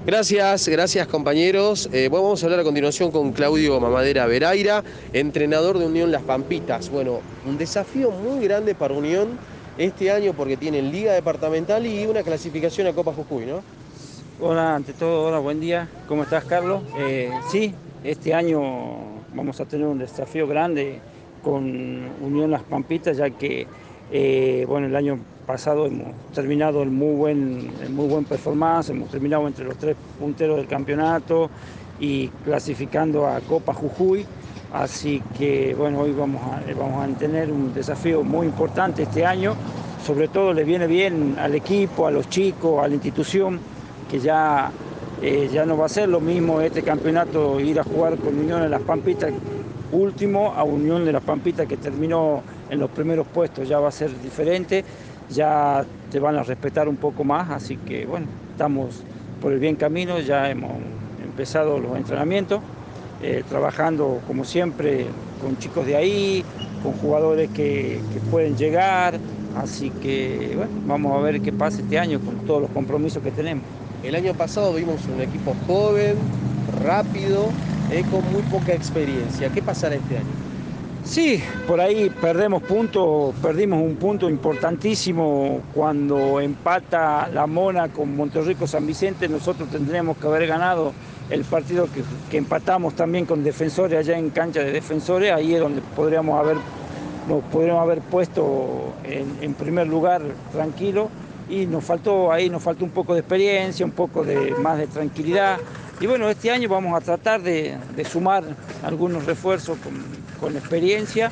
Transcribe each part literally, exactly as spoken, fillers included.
Gracias, gracias compañeros. Eh, bueno, vamos a hablar a continuación con Claudio Mamadera Veraira, entrenador de Unión Las Pampitas. Bueno, un desafío muy grande para Unión este año porque tienen Liga Departamental y una clasificación a Copa Jujuy, ¿no? Hola, ante todo, hola, buen día. ¿Cómo estás, Carlos? Eh, sí, este año vamos a tener un desafío grande con Unión Las Pampitas, ya que eh, bueno, el año pasado hemos terminado el muy buen, el muy buen performance, hemos terminado entre los tres punteros del campeonato y clasificando a Copa Jujuy. Así que bueno, hoy vamos a, vamos a tener un desafío muy importante este año. Sobre todo le viene bien al equipo, a los chicos, a la institución, que ya, eh, ya no va a ser lo mismo este campeonato ir a jugar con Unión de Las Pampitas último a Unión de Las Pampitas que terminó en los primeros puestos, ya va a ser diferente, ya te van a respetar un poco más, así que bueno, estamos por el bien camino, ya hemos empezado los entrenamientos, eh, trabajando como siempre con chicos de ahí, con jugadores que, que pueden llegar, así que bueno, vamos a ver qué pasa este año con todos los compromisos que tenemos. El año pasado vimos un equipo joven, rápido, eh, con muy poca experiencia. ¿Qué pasará este año? Sí, por ahí perdemos puntos, perdimos un punto importantísimo cuando empata la Mona con Monterrico San Vicente. Nosotros tendríamos que haber ganado el partido que, que empatamos también con Defensores allá en cancha de Defensores. Ahí es donde podríamos haber, nos podríamos haber puesto en, en primer lugar tranquilo. Y nos faltó ahí, nos faltó un poco de experiencia, un poco de más de tranquilidad. Y bueno, este año vamos a tratar de, de sumar algunos refuerzos con, con experiencia.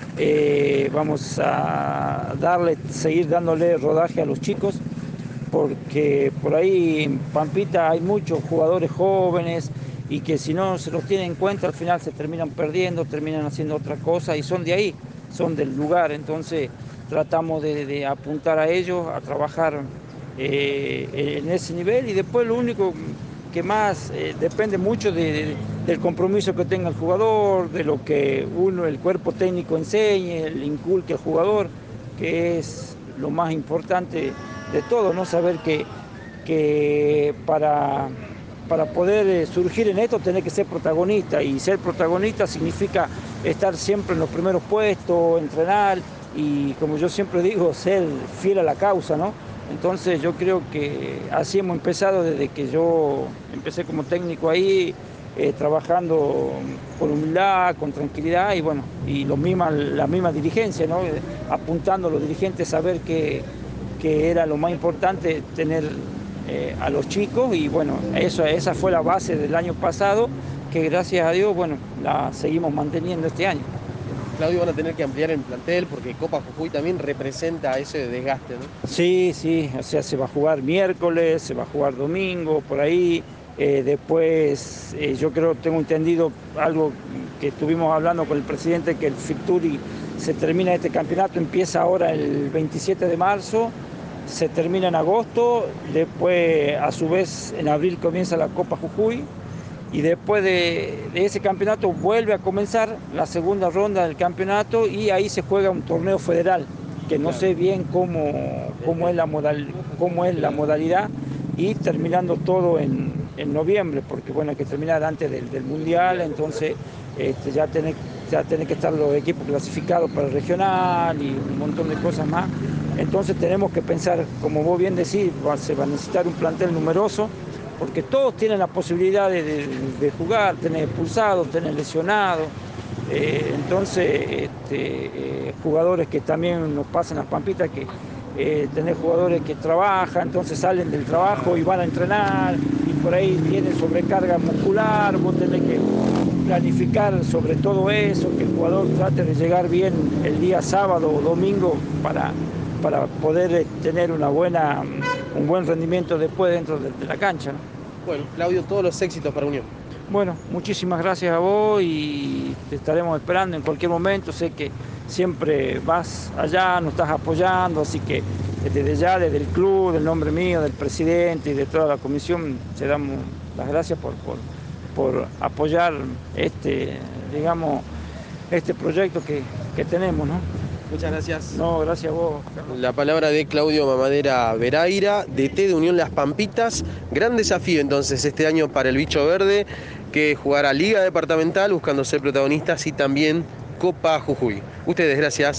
Eh, vamos a darle, seguir dándole rodaje a los chicos, porque por ahí en Pampita hay muchos jugadores jóvenes y que si no se los tiene en cuenta al final se terminan perdiendo, terminan haciendo otra cosa y son de ahí, son del lugar. Entonces tratamos de, de apuntar a ellos, a trabajar eh, en ese nivel y después lo único que más eh, depende mucho de, de, del compromiso que tenga el jugador, de lo que uno, el cuerpo técnico enseñe, le inculque al jugador, que es lo más importante de todo, ¿no? Saber que, que para, para poder surgir en esto tenés que ser protagonista y ser protagonista significa estar siempre en los primeros puestos, entrenar y como yo siempre digo, ser fiel a la causa, ¿no? Entonces yo creo que así hemos empezado desde que yo empecé como técnico ahí, eh, trabajando con humildad, con tranquilidad y bueno, y lo misma, la misma dirigencia, ¿no? Eh, apuntando a los dirigentes a saber que, que era lo más importante tener eh, a los chicos y bueno, eso, esa fue la base del año pasado que gracias a Dios, bueno, la seguimos manteniendo este año. Claudio, van a tener que ampliar el plantel porque Copa Jujuy también representa ese desgaste, ¿no? Sí, sí, o sea, se va a jugar miércoles, se va a jugar domingo, por ahí. Eh, después, eh, yo creo, tengo entendido algo que estuvimos hablando con el presidente, que el Ficturi se termina este campeonato, empieza ahora el veintisiete de marzo, se termina en agosto, después a su vez en abril comienza la Copa Jujuy. Y después de, de ese campeonato vuelve a comenzar la segunda ronda del campeonato y ahí se juega un torneo federal, que no Claro. sé bien cómo, cómo, es, la modal, cómo es la modalidad, y terminando todo en, en noviembre, porque bueno, hay que terminar antes del, del Mundial, entonces este, ya tenés ya tienen que estar los equipos clasificados para el regional y un montón de cosas más. Entonces tenemos que pensar, como vos bien decís, se va a necesitar un plantel numeroso, porque todos tienen la posibilidad de, de, de jugar, tener expulsados, tener lesionados. Eh, entonces, este, eh, jugadores que también nos pasan las pampitas, que eh, tener jugadores que trabajan, entonces salen del trabajo y van a entrenar, y por ahí tienen sobrecarga muscular, vos tenés que planificar sobre todo eso, que el jugador trate de llegar bien el día sábado o domingo para, para poder tener una buena, un buen rendimiento después dentro de, de la cancha, ¿no? Bueno, Claudio, todos los éxitos para Unión. Bueno, muchísimas gracias a vos y te estaremos esperando en cualquier momento. Sé que siempre vas allá, nos estás apoyando, así que desde ya, desde el club, del nombre mío, del presidente y de toda la comisión, te damos las gracias por, por, por apoyar este, digamos, este proyecto que, que tenemos, ¿no? Muchas gracias. No, gracias a vos, Carlos. La palabra de Claudio Mamadera Veraira, D T de Unión Las Pampitas. Gran desafío entonces este año para el Bicho Verde, que jugará Liga Departamental buscando ser protagonistas y también Copa Jujuy. Ustedes, gracias.